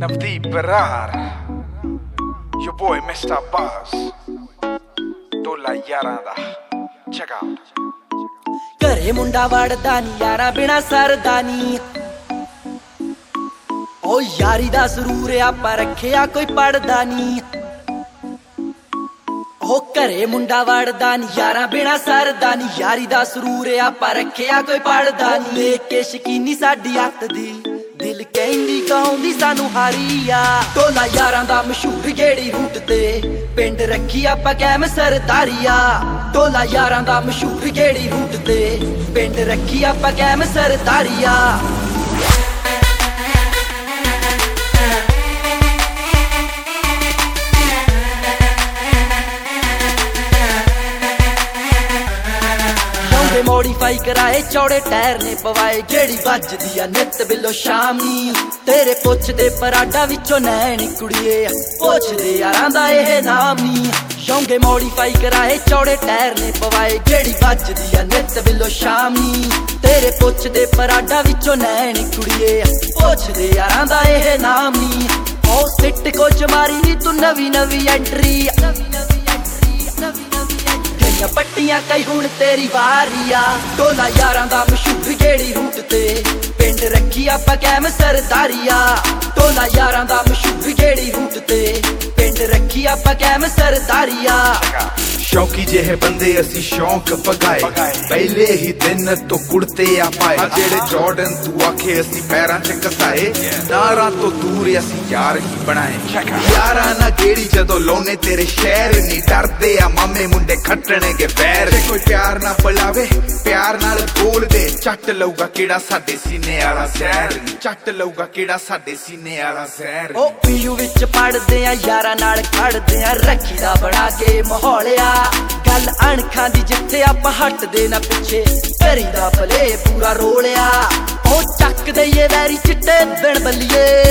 Navdeep Barar, your boy Mr. Buzz, Dola Yaran da, check out. ਘਰੇ ਮੁੰਡਾ ਵੜਦਾ ਨੀ ਯਾਰਾਂ ਬਿਨਾ ਸਰਦਾ ਨੀ ਓ ਯਾਰੀ ਦਾ ਸਰੂਰ ਆਪਾਂ ਰੱਖਿਆ ਕੋਈ ਪੜਦਾ ਨੀ ਓ ਘਰੇ ਮੁੰਡਾ ਵੜਦਾ ਨੀ ਯਾਰਾਂ ਬਿਨਾ ਸਰਦਾ ਨੀ ਯਾਰੀ ਦਾ ਸਰੂਰ ਆਪਾਂ ਰੱਖਿਆ ਕੋਈ ਪੜਦਾ ਨੀ ਦੇਖ ਕੇ ਸ਼ਕੀਨੀ ਸਾਡੀ ਅੱਤ ਦੀ ਦਿਲ ਕਹਿੰਦੀ ਗਾਉਂਦੀ ਸਾਨੂੰ ਹਾਰੀ ਆ ਟੋਲਾ ਯਾਰਾਂ ਦਾ ਮਸ਼ਹੂਰ ਗੇੜੀ ਰੂਟ ਤੇ ਪਿੰਡ ਰੱਖੀ ਆਪਾਂ ਕੈਮ ਸਰਦਾਰੀਆ ਟੋਲਾ ਯਾਰਾਂ ਦਾ ਮਸ਼ਹੂਰ ਗੇੜੀ ਰੂਟ ਤੇ ਪਿੰਡ ਰੱਖੀ ਆਪਾਂ ਕੈਮ ਸਰਦਾਰੀਆ ਮੋਡੀਫਾਈ ਕਰਾਏ ਚੌੜੇ ਟਾਇਰ ਨੇ ਪਵਾਏ ਜਿਹੜੀ ਵੱਜਦੀ ਆ ਨਿੱਤ ਬਿੱਲੋ ਸ਼ਾਮੀ ਤੇਰੇ ਪੁੱਛਦੇ ਪਰਾਡਾ ਵਿੱਚੋਂ ਨੈਣ ਕੁੜੀਏ ਪੁੱਛਦੇ ਯਾਰਾਂ ਦਾ ਇਹ ਨਾਮ ਨੀ ਯੋਂਗੇ ਮੋਡੀਫਾਈ ਕਰਾਏ ਚੌੜੇ ਟਾਇਰ ਨੇ ਪਵਾਏ ਜਿਹੜੀ ਵੱਜਦੀ ਆ ਨਿੱਤ ਬਿੱਲੋ ਸ਼ਾਮੀ ਤੇਰੇ ਪੁੱਛਦੇ ਪਰਾਡਾ ਵਿੱਚੋਂ ਨੈਣ ਕੁੜੀਏ ਪੁੱਛਦੇ ਯਾਰਾਂ ਦਾ ਇਹ ਨਾਮ ਨੀ ਓ ਸਿੱਟ ਕੋਚ ਮਾਰੀ ਨੀ ਤੂੰ ਨਵੀਂ ਨਵੀਂ ਐਂਟਰੀ ਪੱਟੀਆਂ ਕਈ ਹੁਣ ਤੇਰੀ ਵਾਰੀ ਆ ਟੋਲਾ ਯਾਰਾਂ ਦਾ ਮਸ਼ਹੂਰ ਗੇੜੀ ਰੂਟ ਤੇ ਪਿੰਡ ਰੱਖੀ ਆਪਾਂ ਕੈਮ ਸਰਦਾਰੀਆ ਟੋਲਾ ਯਾਰਾਂ ਦਾ ਮਸ਼ਹੂਰ ਗੇੜੀ ਰੂਟ ਤੇ ਪਿੰਡ ਰੱਖੀ ਆਪਾਂ ਕੈਮ ਸਰਦਾਰੀਆ ਸ਼ੌਕੀ ਜਿਹੇ ਬੰਦੇ ਅਸੀਂ ਸ਼ੌਂਕ ਪਗਾਏ ਪਹਿਲੇ ਹੀ ਦਿਨ ਤੋਂ ਕੁੜਤੇ ਆ ਪਾਏ ਜਿਹੜੇ ਜਾਰਡਨ ਤੂੰ ਆਖੇ ਅਸੀਂ ਪੈਰਾਂ 'ਚ ਕਸਾਏ ਨਾਰਾਂ ਤੋਂ ਦੂਰ ਅਸੀਂ ਯਾਰ ਹੀ ਬਣਾਏ ਯਾਰਾਂ ਨਾ ਗੇੜੀ ਜਦੋਂ ਲਾਉਨੇ ਤੇਰੇ ਸ਼ਹਿਰ ਨਹੀਂ ਡਰਦੇ ਆ ਮਾਮੇ ਮੁੰਡੇ ਖੱਟਣਗੇ ਪੈਰ ਜੇ ਕੋਈ ਪਿਆਰ ਨਾ ਪਲਾਵੇ ਪਿਆਰ ਨਾਲ ਬੋਲਦੇ ਚੱਟ ਲਊਗਾ ਕਿਹੜਾ ਸਾਡੇ ਸੀਨੇ ਵਾਲਾ ਜ਼ਹਿਰ ਚੱਟ ਲਊਗਾ ਕਿਹੜਾ ਸਾਡੇ ਸੀਨੇ ਵਾਲਾ ਜ਼ਹਿਰ ਉਹ ਪੀਯੂ ਵਿੱਚ ਪੜਦੇ ਆ ਯਾਰਾਂ ਨਾਲ ਖੜਦੇ ਆ ਰੱਖੀ ਦਾ ਬਣਾ ਕੇ ਮਾਹੌਲਿਆ ਗੱਲ ਅਣਖਾਂ ਦੀ ਜਿੱਥੇ ਆਪਾਂ ਹਟਦੇ ਨਾ ਪਿੱਛੇ ਕਰੀਦਾ ਭਲੇ ਪੂਰਾ ਰੋਲਿਆ ਉਹ ਚੱਕਦੇ ਏ ਵੈਰੀ ਚਿੱਟੇ ਦਿਨ ਬੱਲੀਏ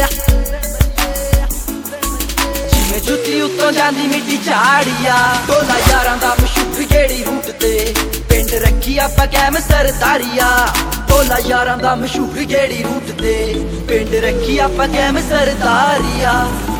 ਜਿਵੇਂ ਜੁੱਤੀ ਉੱਤੋਂ ਜਾਂਦੀ ਮਿੱਟੀ ਝਾੜੀਆ ਟੋਲਾ ਯਾਰਾਂ ਦਾ ਮਸ਼ਹੂਰ ਗੇੜੀ ਰੂਟ ਤੇ ਪਿੰਡ ਰੱਖੀ ਆਪਾਂ ਕੈਮ ਸਰਦਾਰੀਆ ਟੋਲਾ ਯਾਰਾਂ ਦਾ ਮਸ਼ਹੂਰ ਗੇੜੀ ਰੂਟ ਤੇ ਪਿੰਡ ਰੱਖੀ ਆਪਾਂ ਕੈਮ ਸਰਦਾਰੀਆ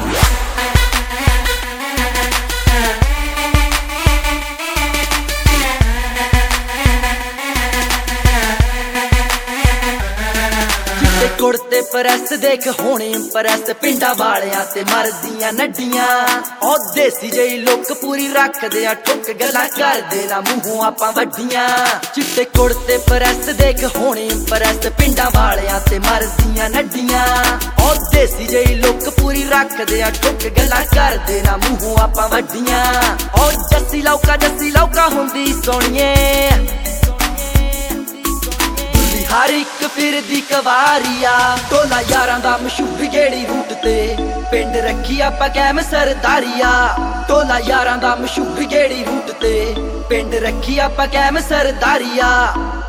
ਕੁੜਤੇ ਪ੍ਰੈਸ ਦੇਖ ਹੋਣੇ ਪ੍ਰੈਸ ਪਿੰਡਾਂ ਵਾਲਿਆਂ ਤੇ ਮਰਦੀਆਂ ਨੱਡੀਆਂ ਉਹ ਦੇਸੀ ਜਿਹੀ ਲੁੱਕ ਪੂਰੀ ਰੱਖਦੇ ਆ ਠੁੱਕ ਗੱਲਾਂ ਕਰਦੇ ਨਾ ਮੂੰਹੋਂ ਆਪਾਂ ਵੱਡੀਆਂ ਚਿੱਟੇ ਕੁੜਤੇ ਪ੍ਰੈਸ ਦੇਖ ਹੋਣੇ ਪ੍ਰੈਸ ਪਿੰਡਾਂ ਵਾਲਿਆਂ ਤੇ ਮਰਦੀਆਂ ਨੱਡੀਆਂ ਉਹ ਦੇਸੀ ਜਿਹੀ ਲੁੱਕ ਪੂਰੀ ਰੱਖਦੇ ਆ ਠੁੱਕ ਗੱਲਾਂ ਕਰਦੇ ਨਾ ਮੂੰਹੋਂ ਆਪਾਂ ਵੱਡੀਆਂ ਉਹ ਜੱਸੀ ਲੌਕਾ ਹੁੰਦੀ ਸੋਹਣੀਏ ਹਰ ਇੱਕ ਫਿਰਦੀ ਕਵਾਰੀਆ ਟੋਲਾ ਯਾਰਾਂ ਦਾ ਮਸ਼ਹੂਰ ਗੇੜੀ ਰੂਟ ਤੇ ਪਿੰਡ ਰੱਖੀ ਆਪਾਂ ਕੈਮ ਸਰਦਾਰੀਆ ਟੋਲਾ ਯਾਰਾਂ ਦਾ ਮਸ਼ਹੂਰ ਗੇੜੀ ਰੂਟ ਤੇ ਪਿੰਡ ਰੱਖੀ ਆਪਾਂ ਕੈਮ ਸਰਦਾਰੀਆ